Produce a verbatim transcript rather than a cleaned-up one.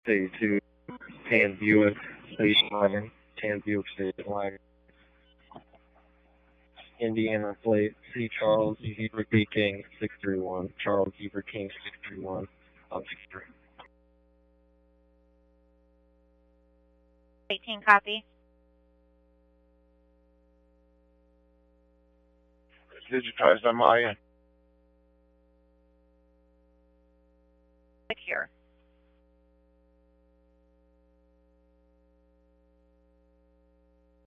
Day two, Tan Buick Station Wagon, Tan Buick Station Wagon. Indiana plate C. Charles Zebra D. King six three one. Charles Zebra King six three one. On secure. eighteen, copy. Digitized on my end. Secure.